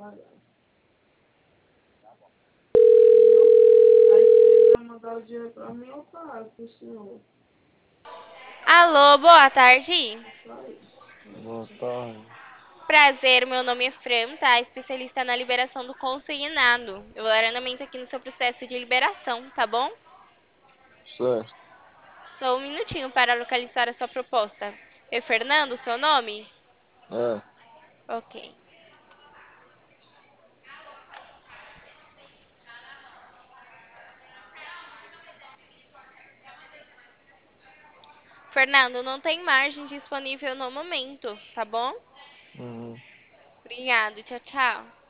Viu? Aí se quiser mandar o dinheiro pra mim, eu pago pro senhor. Alô, boa tarde. Só isso. Boa tarde. Prazer, meu nome é Fran, tá? Especialista na liberação do consignado. Eu vou dar andamento aqui no seu processo de liberação, tá bom? Certo. Só um minutinho para localizar a sua proposta. É Fernando, seu nome? É. Ok. Fernando, não tem margem disponível no momento, tá bom? Uhum. Obrigado, tchau, tchau.